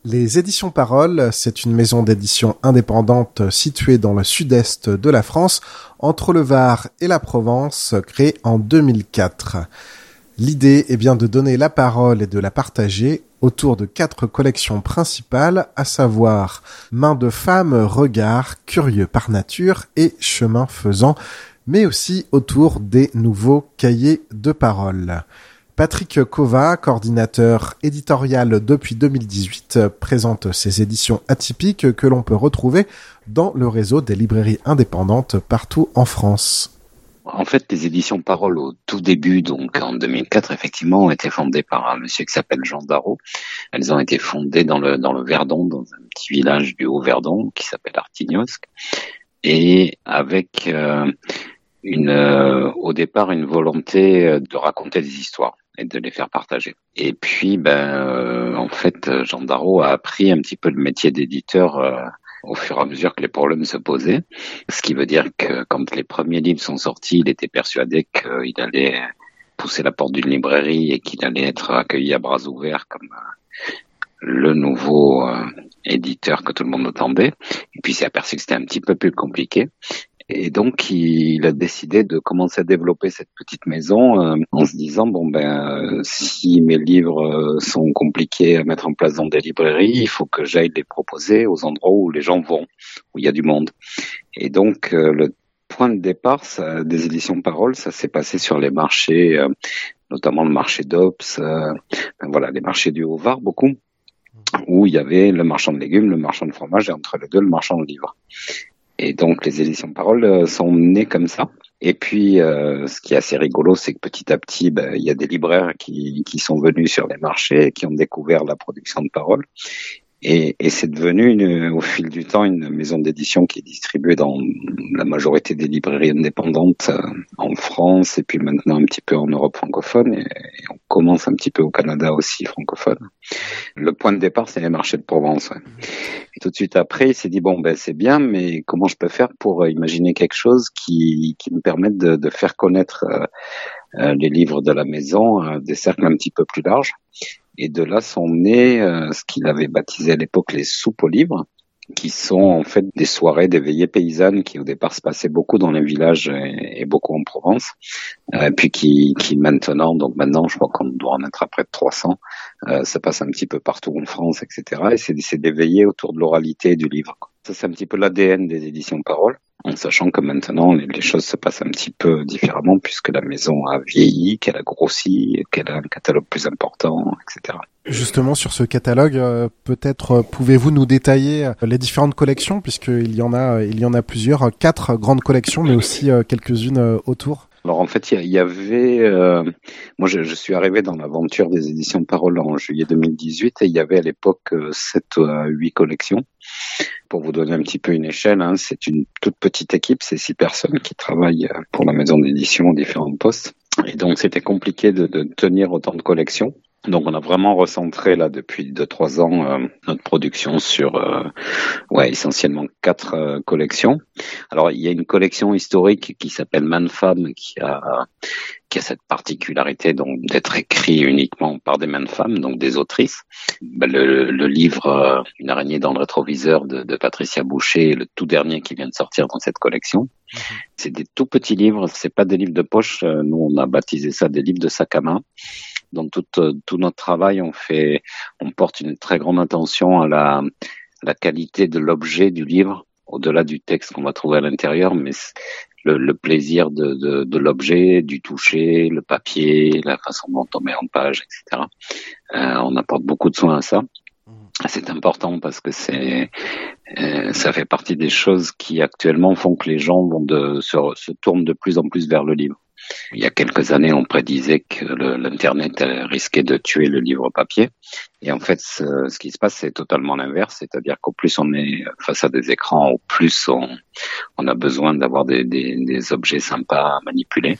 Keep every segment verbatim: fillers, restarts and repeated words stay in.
Les éditions Parole, c'est une maison d'édition indépendante située dans le sud-est de la France, entre le Var et la Provence, créée en deux mille quatre. L'idée est bien de donner la parole et de la partager autour de quatre collections principales, à savoir Mains de femme, Regard, Curieux par nature et Chemin faisant, mais aussi autour des nouveaux cahiers de parole. Patrick Cova, coordinateur éditorial depuis deux mille dix-huit, présente ces éditions atypiques que l'on peut retrouver dans le réseau des librairies indépendantes partout en France. En fait, les éditions Parole au tout début, donc en deux mille quatre, effectivement, ont été fondées par un monsieur qui s'appelle Jean Darrot. Elles ont été fondées dans le dans le Verdon, dans un petit village du Haut-Verdon qui s'appelle Artignosc, et avec euh, une euh, au départ une volonté de raconter des histoires et de les faire partager. Et puis, ben, euh, en fait, Jean Darrot a appris un petit peu le métier d'éditeur euh, au fur et à mesure que les problèmes se posaient. Ce qui veut dire que quand les premiers livres sont sortis, il était persuadé qu'il allait pousser la porte d'une librairie et qu'il allait être accueilli à bras ouverts comme euh, le nouveau euh, éditeur que tout le monde attendait. Et puis, il s'est aperçu que c'était un petit peu plus compliqué. Et donc, il a décidé de commencer à développer cette petite maison euh, en se disant, bon ben, euh, si mes livres euh, sont compliqués à mettre en place dans des librairies, il faut que j'aille les proposer aux endroits où les gens vont, où il y a du monde. Et donc, euh, le point de départ ça, des éditions Parole, ça s'est passé sur les marchés, euh, notamment le marché d'Ops, euh, ben voilà, les marchés du Haut-Var, beaucoup, où il y avait le marchand de légumes, le marchand de fromage et entre les deux, le marchand de livres. Et donc, les éditions Parole euh, sont nées comme ça. Et puis, euh, ce qui est assez rigolo, c'est que petit à petit, ben, il y a des libraires qui, qui sont venus sur les marchés et qui ont découvert la production de Parole. Et, et c'est devenu, une, au fil du temps, une maison d'édition qui est distribuée dans la majorité des librairies indépendantes euh, en France et puis maintenant un petit peu en Europe francophone. Et, et on commence un petit peu au Canada aussi francophone. Le point de départ, c'est les marchés de Provence. Ouais. Et tout de suite après, il s'est dit, bon, ben c'est bien, mais comment je peux faire pour imaginer quelque chose qui, qui me permette de, de faire connaître euh, euh, les livres de la maison à des cercles un petit peu plus larges. Et de là sont nés euh, ce qu'il avait baptisé à l'époque les soupes aux livres, qui sont en fait des soirées, des veillées paysannes qui au départ se passaient beaucoup dans les villages et, et beaucoup en Provence, euh, puis qui, qui maintenant, donc maintenant je crois qu'on doit en être à près de trois cents, euh, ça passe un petit peu partout en France, et cetera. Et c'est, c'est des veillées autour de l'oralité et du livre. Ça c'est un petit peu l'A D N des éditions Parole, en sachant que maintenant les, les choses se passent un petit peu différemment puisque la maison a vieilli, qu'elle a grossi, qu'elle a un catalogue plus important, et cetera. Justement, sur ce catalogue, euh, peut-être euh, pouvez-vous nous détailler euh, les différentes collections, puisqu'il y en a, euh, il y en a plusieurs, euh, quatre grandes collections, mais aussi euh, quelques-unes euh, autour. Alors en fait, il y, y avait, euh, moi je, je suis arrivé dans l'aventure des éditions Parole en juillet deux mille dix-huit et il y avait à l'époque euh, sept à huit collections. Pour vous donner un petit peu une échelle, hein, c'est une toute petite équipe, c'est six personnes qui travaillent pour la maison d'édition aux différents postes. Et donc c'était compliqué de, de tenir autant de collections. Donc on a vraiment recentré là depuis deux trois ans euh, notre production sur euh, ouais essentiellement quatre euh, collections. Alors il y a une collection historique qui s'appelle Man Femme qui a qui a cette particularité donc d'être écrit uniquement par des mains de femmes, donc des autrices. Ben, le, le livre euh, Une araignée dans le rétroviseur de, de Patricia Boucher, le tout dernier qui vient de sortir dans cette collection. Mmh. C'est des tout petits livres, c'est pas des livres de poche. Nous on a baptisé ça des livres de sac à main. Dans tout, tout notre travail, on fait, on porte une très grande attention à la, à la qualité de l'objet du livre, au-delà du texte qu'on va trouver à l'intérieur, mais le, le plaisir de, de, de l'objet, du toucher, le papier, la façon dont on met en page, et cetera. Euh, on apporte beaucoup de soin à ça. C'est important parce que c'est, euh, ça fait partie des choses qui actuellement font que les gens vont de, se, se tournent de plus en plus vers le livre. Il y a quelques années, on prédisait que le, l'Internet risquait de tuer le livre papier. Et en fait, ce, ce qui se passe, c'est totalement l'inverse. C'est-à-dire qu'au plus on est face à des écrans, au plus on, on a besoin d'avoir des, des, des objets sympas à manipuler.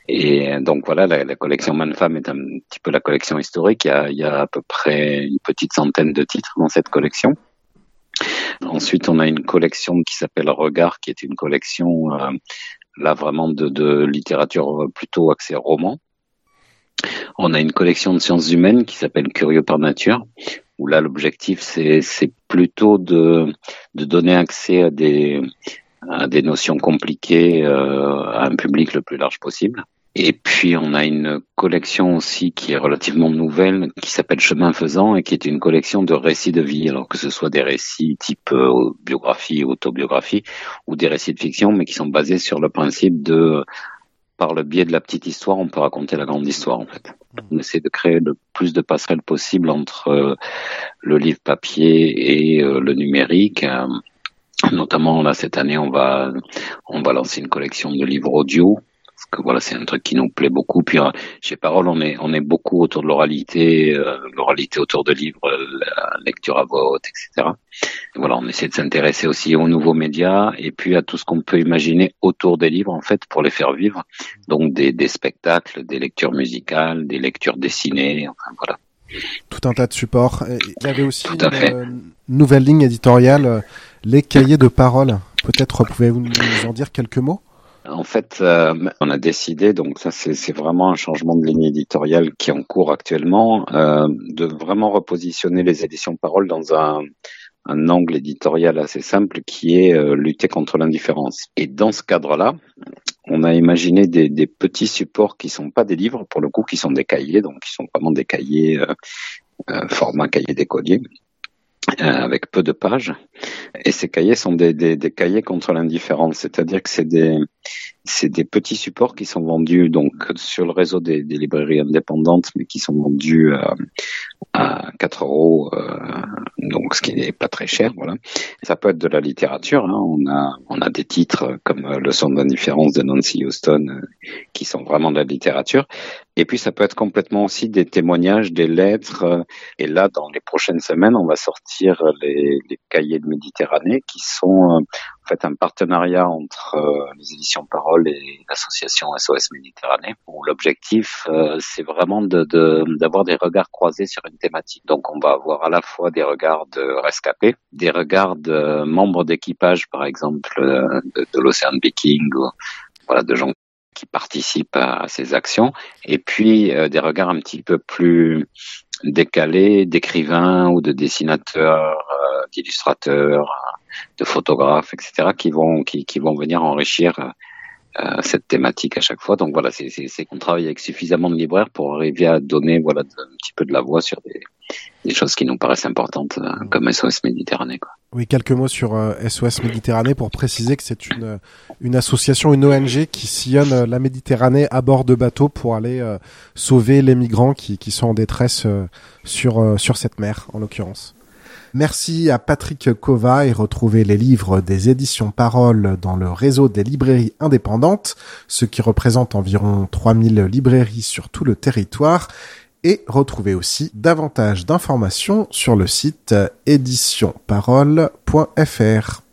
Et donc voilà, la, la collection Man-Femme est un petit peu la collection historique. Il y a, il y a à peu près une petite centaine de titres dans cette collection. Ensuite, on a une collection qui s'appelle Regard, qui est une collection... Euh, là vraiment de, de littérature plutôt axée roman. On a une collection de sciences humaines qui s'appelle Curieux par nature, où là l'objectif c'est, c'est plutôt de, de donner accès à des, à des notions compliquées euh, à un public le plus large possible. Et puis on a une collection aussi qui est relativement nouvelle, qui s'appelle Chemin Faisant et qui est une collection de récits de vie, alors que ce soit des récits type euh, biographie, autobiographie, ou des récits de fiction, mais qui sont basés sur le principe de, par le biais de la petite histoire, on peut raconter la grande histoire en fait. On essaie de créer le plus de passerelles possible entre euh, le livre papier et euh, le numérique. Euh, notamment là cette année, on va on va lancer une collection de livres audio. Parce que voilà, c'est un truc qui nous plaît beaucoup. Puis euh, chez Parole, on est on est beaucoup autour de l'oralité, euh, l'oralité autour de livres, la lecture à voix haute, et cetera. Et voilà, on essaie de s'intéresser aussi aux nouveaux médias et puis à tout ce qu'on peut imaginer autour des livres en fait pour les faire vivre. Donc des des spectacles, des lectures musicales, des lectures dessinées, enfin voilà. Tout un tas de supports. Il y avait aussi une euh, nouvelle ligne éditoriale, les cahiers de Parole. Peut-être pouvez-vous nous en dire quelques mots? En fait, euh, on a décidé, donc ça c'est, c'est vraiment un changement de ligne éditoriale qui est en cours actuellement, euh, de vraiment repositionner les éditions Parole dans un, un angle éditorial assez simple qui est euh, lutter contre l'indifférence. Et dans ce cadre-là, on a imaginé des, des petits supports qui sont pas des livres pour le coup, qui sont des cahiers, donc qui sont vraiment des cahiers euh, euh, format cahier d'écolier. Euh, avec peu de pages, et ces cahiers sont des, des, des cahiers contre l'indifférence, c'est-à-dire que c'est des c'est des petits supports qui sont vendus donc sur le réseau des, des librairies indépendantes, mais qui sont vendus à, à quatre euros, euh, donc ce qui n'est pas très cher, voilà. Ça peut être de la littérature, hein. On a on a des titres comme Leçon d'indifférence de Nancy Houston euh, qui sont vraiment de la littérature. Et puis ça peut être complètement aussi des témoignages, des lettres. Et là, dans les prochaines semaines, on va sortir les, les cahiers de Méditerranée, qui sont euh, en fait un partenariat entre euh, les éditions Parole et l'association S O S Méditerranée, où l'objectif euh, c'est vraiment de, de d'avoir des regards croisés sur une thématique. Donc on va avoir à la fois des regards de rescapés, des regards de membres d'équipage, par exemple euh, de, de l'Ocean Viking, ou voilà, de gens qui participent à, à ces actions, et puis euh, des regards un petit peu plus décalés d'écrivains ou de dessinateurs, euh, d'illustrateurs, de photographes, et cetera, qui vont qui, qui vont venir enrichir euh, cette thématique à chaque fois. Donc voilà, c'est c'est, c'est qu'on travaille avec suffisamment de libraires pour arriver à donner voilà de, un petit peu de la voix sur des des choses qui nous paraissent importantes, euh, comme S O S Méditerranée, quoi. Oui, quelques mots sur euh, S O S Méditerranée pour préciser que c'est une une association, une O N G qui sillonne la Méditerranée à bord de bateaux pour aller euh, sauver les migrants qui qui sont en détresse euh, sur euh, sur cette mer en l'occurrence. Merci à Patrick Kova et retrouvez les livres des éditions Parole dans le réseau des librairies indépendantes, ce qui représente environ trois mille librairies sur tout le territoire. Et retrouvez aussi davantage d'informations sur le site édition parole point f r.